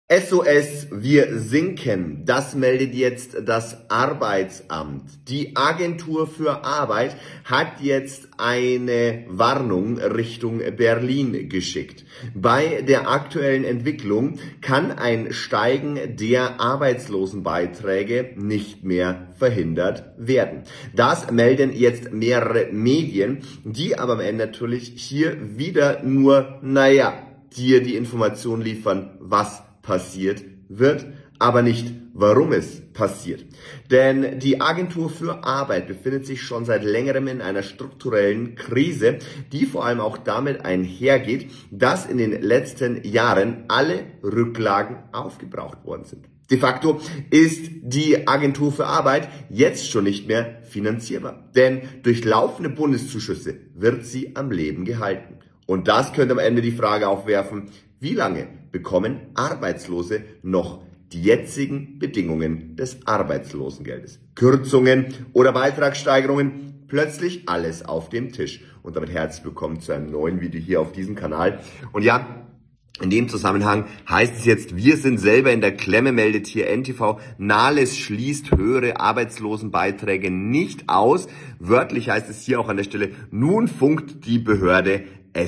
SOS, wir sinken. Das meldet jetzt das Arbeitsamt. Die Agentur für Arbeit hat jetzt eine Warnung Richtung Berlin geschickt. Bei der aktuellen Entwicklung kann ein Steigen der Arbeitslosenbeiträge nicht mehr verhindert werden. Das melden jetzt mehrere Medien, die aber am Ende natürlich hier wieder nur, dir die Information liefern, was passiert wird, aber nicht, warum es passiert. Denn die Agentur für Arbeit befindet sich schon seit längerem in einer strukturellen Krise, die vor allem auch damit einhergeht, dass in den letzten Jahren alle Rücklagen aufgebraucht worden sind. De facto ist die Agentur für Arbeit jetzt schon nicht mehr finanzierbar, denn durch laufende Bundeszuschüsse wird sie am Leben gehalten. Und das könnte am Ende die Frage aufwerfen, wie lange bekommen Arbeitslose noch die jetzigen Bedingungen des Arbeitslosengeldes? Kürzungen oder Beitragssteigerungen? Plötzlich alles auf dem Tisch. Und damit herzlich willkommen zu einem neuen Video hier auf diesem Kanal. Und ja, in dem Zusammenhang heißt es jetzt, wir sind selber in der Klemme, meldet hier NTV. Nahles schließt höhere Arbeitslosenbeiträge nicht aus. Wörtlich heißt es hier auch an der Stelle, nun funkt die Behörde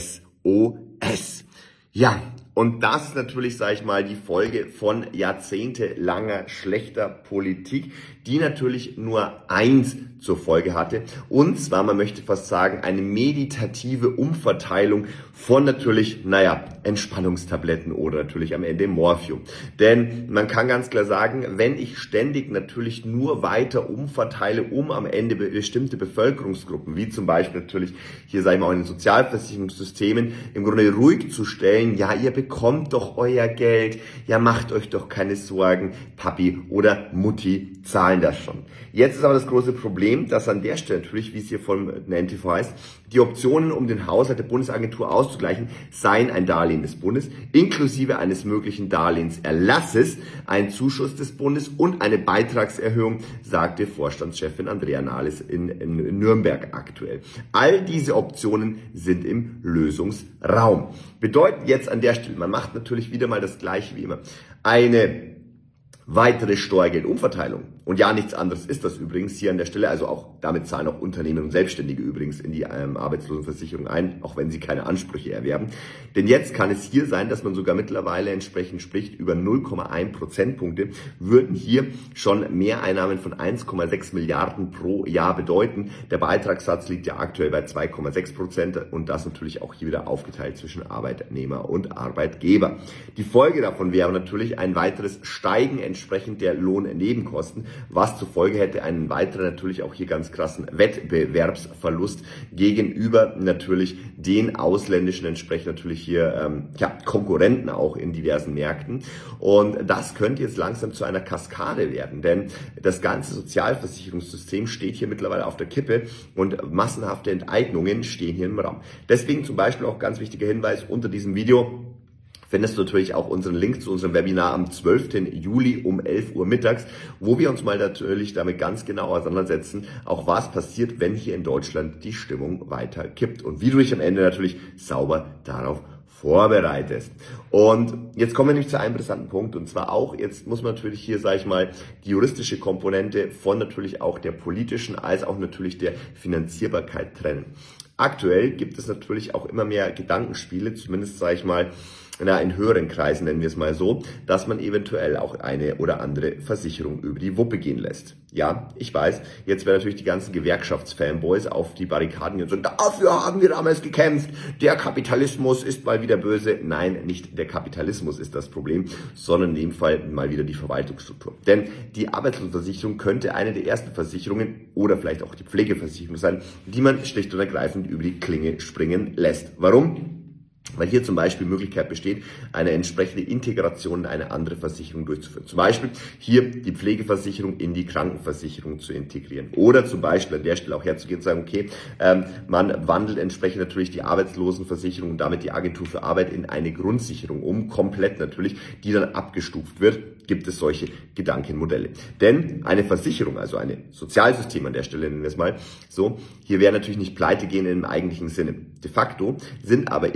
SOS. Ja, und das ist natürlich, die Folge von jahrzehntelanger schlechter Politik, die natürlich nur eins zur Folge hatte. Und zwar, man möchte fast sagen, eine meditative Umverteilung von natürlich, Entspannungstabletten oder natürlich am Ende Morphium. Denn man kann ganz klar sagen, wenn ich ständig natürlich nur weiter umverteile, um am Ende bestimmte Bevölkerungsgruppen, wie zum Beispiel natürlich hier, auch in den Sozialversicherungssystemen, im Grunde ruhig zu stellen, ja, ihr bekommt doch euer Geld, ja, macht euch doch keine Sorgen, Papi oder Mutti zahlen das schon. Jetzt ist aber das große Problem, dass an der Stelle natürlich, wie es hier von der NTV heißt, die Optionen, um den Haushalt der Bundesagentur auszugleichen, seien ein Darlehen des Bundes, inklusive eines möglichen Darlehenserlasses, ein Zuschuss des Bundes und eine Beitragserhöhung, sagte Vorstandschefin Andrea Nahles in Nürnberg aktuell. All diese Optionen sind im Lösungsraum. Bedeutet jetzt an der Stelle, man macht natürlich wieder mal das Gleiche wie immer. Eine weitere Steuergeldumverteilung. Und ja, nichts anderes ist das übrigens hier an der Stelle. Also auch damit zahlen auch Unternehmen und Selbstständige übrigens in die Arbeitslosenversicherung ein, auch wenn sie keine Ansprüche erwerben. Denn jetzt kann es hier sein, dass man sogar mittlerweile entsprechend spricht, über 0,1 Prozentpunkte würden hier schon Mehreinnahmen von 1,6 Milliarden pro Jahr bedeuten. Der Beitragssatz liegt ja aktuell bei 2,6% und das natürlich auch hier wieder aufgeteilt zwischen Arbeitnehmer und Arbeitgeber. Die Folge davon wäre natürlich ein weiteres Steigen entsprechend der Lohnnebenkosten, was zur Folge hätte einen weiteren natürlich auch hier ganz krassen Wettbewerbsverlust gegenüber natürlich den ausländischen entsprechend natürlich hier Konkurrenten auch in diversen Märkten. Und das könnte jetzt langsam zu einer Kaskade werden, denn das ganze Sozialversicherungssystem steht hier mittlerweile auf der Kippe und massenhafte Enteignungen stehen hier im Raum. Deswegen zum Beispiel auch ganz wichtiger Hinweis unter diesem Video, findest du natürlich auch unseren Link zu unserem Webinar am 12. Juli um 11 Uhr mittags, wo wir uns mal natürlich damit ganz genau auseinandersetzen, auch was passiert, wenn hier in Deutschland die Stimmung weiter kippt und wie du dich am Ende natürlich sauber darauf vorbereitest. Und jetzt kommen wir nämlich zu einem interessanten Punkt, und zwar auch, jetzt muss man natürlich hier, die juristische Komponente von natürlich auch der politischen als auch natürlich der Finanzierbarkeit trennen. Aktuell gibt es natürlich auch immer mehr Gedankenspiele, zumindest in höheren Kreisen nennen wir es mal so, dass man eventuell auch eine oder andere Versicherung über die Wuppe gehen lässt. Ja, ich weiß, jetzt werden natürlich die ganzen Gewerkschaftsfanboys auf die Barrikaden gehen und sagen, dafür haben wir damals gekämpft, der Kapitalismus ist mal wieder böse. Nein, nicht der Kapitalismus ist das Problem, sondern in dem Fall mal wieder die Verwaltungsstruktur. Denn die Arbeitslosenversicherung könnte eine der ersten Versicherungen oder vielleicht auch die Pflegeversicherung sein, die man schlicht und ergreifend über die Klinge springen lässt. Warum? Weil hier zum Beispiel Möglichkeit besteht, eine entsprechende Integration in eine andere Versicherung durchzuführen. Zum Beispiel hier die Pflegeversicherung in die Krankenversicherung zu integrieren. Oder zum Beispiel an der Stelle auch herzugehen und sagen, okay, man wandelt entsprechend natürlich die Arbeitslosenversicherung und damit die Agentur für Arbeit in eine Grundsicherung um, komplett natürlich, die dann abgestuft wird. Gibt es solche Gedankenmodelle. Denn eine Versicherung, also ein Sozialsystem an der Stelle nennen wir es mal so, hier wäre natürlich nicht pleite gehen im eigentlichen Sinne. De facto sind aber irgendwann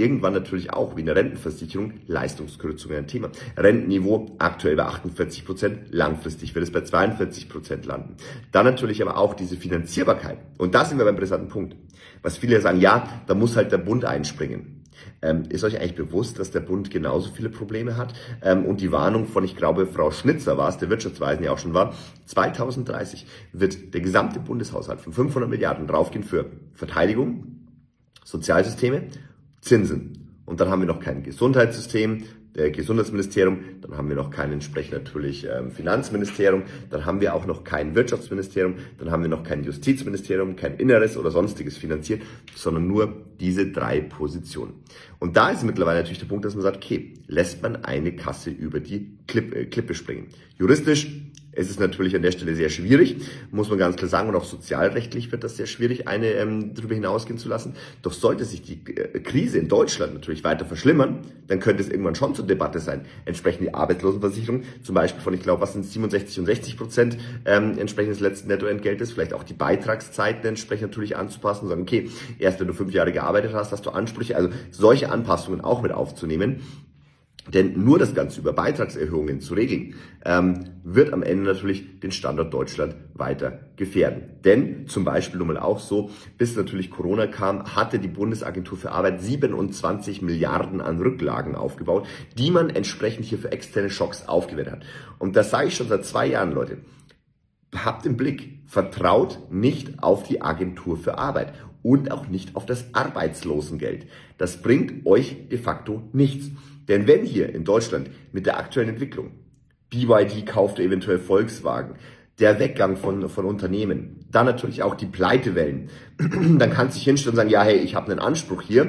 natürlich auch wie in der Rentenversicherung Leistungskürzungen ein Thema. Rentenniveau aktuell bei 48%, langfristig wird es bei 42% landen. Dann natürlich aber auch diese Finanzierbarkeit. Und da sind wir beim brisanten Punkt. Was viele sagen, ja, da muss halt der Bund einspringen. Ist euch eigentlich bewusst, dass der Bund genauso viele Probleme hat? Und die Warnung von, ich glaube, Frau Schnitzer war es, der Wirtschaftsweisen ja auch schon war, 2030 wird der gesamte Bundeshaushalt von 500 Milliarden draufgehen für Verteidigung, Sozialsysteme, Zinsen. Und dann haben wir noch kein Gesundheitssystem, Gesundheitsministerium, dann haben wir noch kein entsprechend natürlich Finanzministerium, dann haben wir auch noch kein Wirtschaftsministerium, dann haben wir noch kein Justizministerium, kein Inneres oder sonstiges finanziert, sondern nur diese 3 Positionen. Und da ist mittlerweile natürlich der Punkt, dass man sagt, okay, lässt man eine Kasse über die Klippe springen. Juristisch ist es natürlich an der Stelle sehr schwierig, muss man ganz klar sagen, und auch sozialrechtlich wird das sehr schwierig, eine darüber hinausgehen zu lassen. Doch sollte sich die Krise in Deutschland natürlich weiter verschlimmern, dann könnte es irgendwann schon zur Debatte sein. Entsprechend die Arbeitslosenversicherung, zum Beispiel von, ich glaube, was sind 67 und 60% entsprechend des letzten Nettoentgeltes, vielleicht auch die Beitragszeiten entsprechend natürlich anzupassen und sagen, okay, erst wenn du 5 Jahre gearbeitet hast, hast du Ansprüche, also solche Anpassungen auch mit aufzunehmen. Denn nur das Ganze über Beitragserhöhungen zu regeln, wird am Ende natürlich den Standort Deutschland weiter gefährden. Denn zum Beispiel nun mal auch so, bis natürlich Corona kam, hatte die Bundesagentur für Arbeit 27 Milliarden an Rücklagen aufgebaut, die man entsprechend hier für externe Schocks aufgewendet hat. Und das sage ich schon seit 2 Jahren, Leute. Habt im Blick, vertraut nicht auf die Agentur für Arbeit und auch nicht auf das Arbeitslosengeld. Das bringt euch de facto nichts. Denn wenn hier in Deutschland mit der aktuellen Entwicklung, BYD kauft eventuell Volkswagen, der Weggang von Unternehmen, dann natürlich auch die Pleitewellen, dann kann sich hinstellen und sagen, ja, hey, ich habe einen Anspruch hier.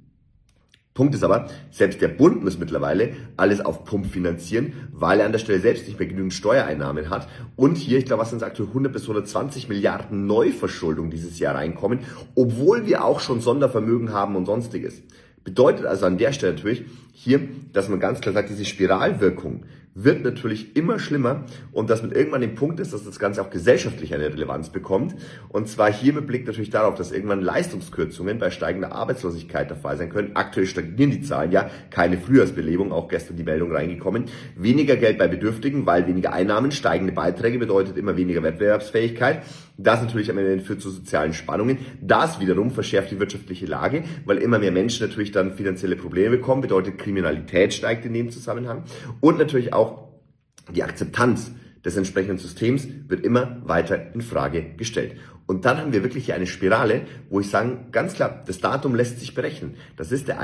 Punkt ist aber, selbst der Bund muss mittlerweile alles auf Pump finanzieren, weil er an der Stelle selbst nicht mehr genügend Steuereinnahmen hat. Und hier, ich glaube, was sind es aktuell, 100 bis 120 Milliarden Neuverschuldung dieses Jahr reinkommen, obwohl wir auch schon Sondervermögen haben und sonstiges. Bedeutet also an der Stelle natürlich hier, dass man ganz klar sagt, diese Spiralwirkung wird natürlich immer schlimmer und dass man irgendwann den Punkt ist, dass das Ganze auch gesellschaftlich eine Relevanz bekommt. Und zwar hier mit Blick natürlich darauf, dass irgendwann Leistungskürzungen bei steigender Arbeitslosigkeit der Fall sein können. Aktuell stagnieren die Zahlen ja, keine Frühjahrsbelebung, auch gestern die Meldung reingekommen. Weniger Geld bei Bedürftigen, weil weniger Einnahmen, steigende Beiträge bedeutet immer weniger Wettbewerbsfähigkeit. Das natürlich am Ende führt zu sozialen Spannungen. Das wiederum verschärft die wirtschaftliche Lage, weil immer mehr Menschen natürlich dann finanzielle Probleme bekommen, bedeutet Kriminalität steigt in dem Zusammenhang und natürlich auch die Akzeptanz des entsprechenden Systems wird immer weiter in Frage gestellt. Und dann haben wir wirklich hier eine Spirale, wo ich sage, ganz klar, das Datum lässt sich berechnen. Das ist der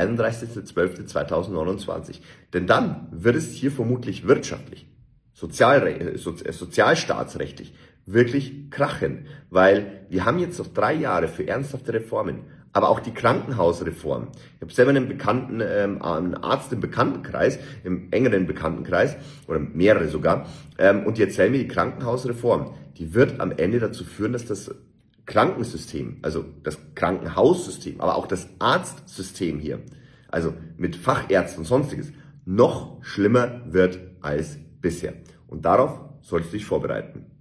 31.12.2029. Denn dann wird es hier vermutlich wirtschaftlich, sozialstaatsrechtlich wirklich krachen. Weil wir haben jetzt noch 3 Jahre für ernsthafte Reformen. Aber auch die Krankenhausreform. Ich habe selber einen Arzt im Bekanntenkreis, im engeren Bekanntenkreis, oder mehrere sogar, und die erzählen mir, die Krankenhausreform, die wird am Ende dazu führen, dass das Krankensystem, also das Krankenhaussystem, aber auch das Arztsystem hier, also mit Fachärzten und sonstiges, noch schlimmer wird als bisher. Und darauf solltest du dich vorbereiten.